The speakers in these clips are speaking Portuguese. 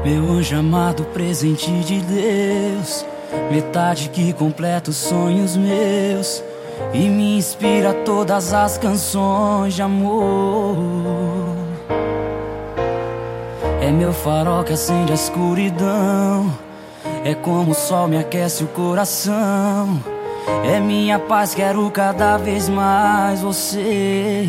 Meu anjo amado, presente de Deus, metade que completa os sonhos meus e me inspira todas as canções de amor. É meu farol que acende a escuridão, é como o sol me aquece o coração. É minha paz, quero cada vez mais você.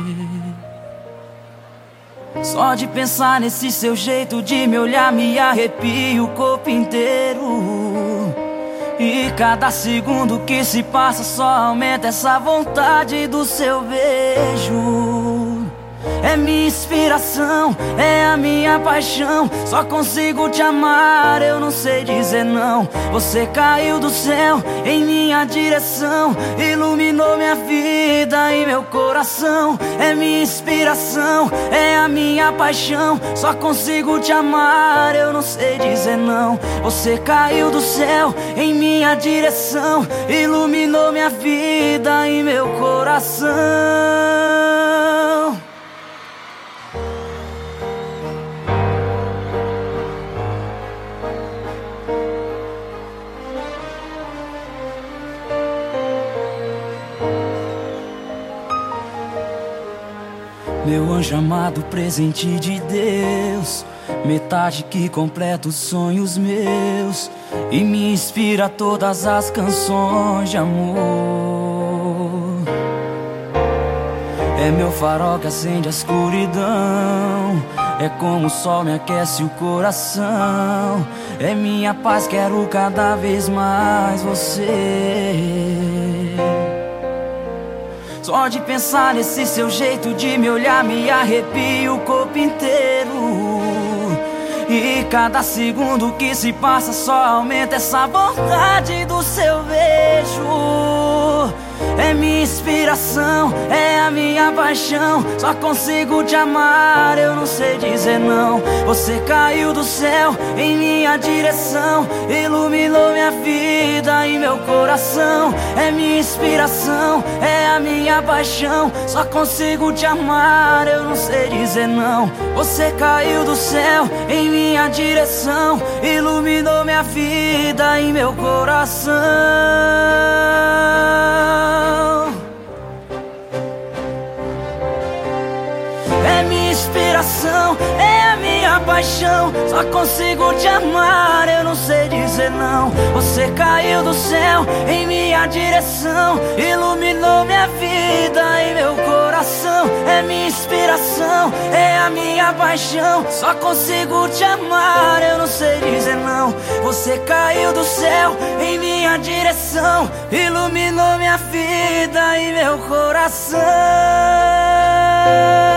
Só de pensar nesse seu jeito de me olhar me arrepio o corpo inteiro. E cada segundo que se passa só aumenta essa vontade do seu beijo. É minha inspiração, é a minha paixão. Só consigo te amar, eu não sei dizer não. Você caiu do céu em minha direção, iluminou minha vida e meu coração. É minha inspiração, é a minha paixão. Só consigo te amar, eu não sei dizer não. Você caiu do céu em minha direção, iluminou minha vida e meu coração. Meu anjo amado, presente de Deus, metade que completa os sonhos meus e me inspira todas as canções de amor. É meu farol que acende a escuridão, é como o sol me aquece o coração. É minha paz, quero cada vez mais você. Só de pensar nesse seu jeito de me olhar me arrepio o corpo inteiro. E cada segundo que se passa só aumenta essa vontade do seu beijo. É minha inspiração, é a minha paixão. Só consigo te amar, eu não sei dizer não. Você caiu do céu em minha direção, iluminou minha vida e meu coração. É minha inspiração, é a minha paixão. Só consigo te amar, eu não sei dizer não. Você caiu do céu em minha direção, iluminou minha vida e meu coração. É minha inspiração, é a minha paixão. Só consigo te amar, eu não sei dizer não. Você caiu do céu em minha direção, iluminou minha vida e meu coração. É minha inspiração, é a minha paixão. Só consigo te amar, eu não sei dizer não. Você caiu do céu em minha direção, iluminou minha vida e meu coração.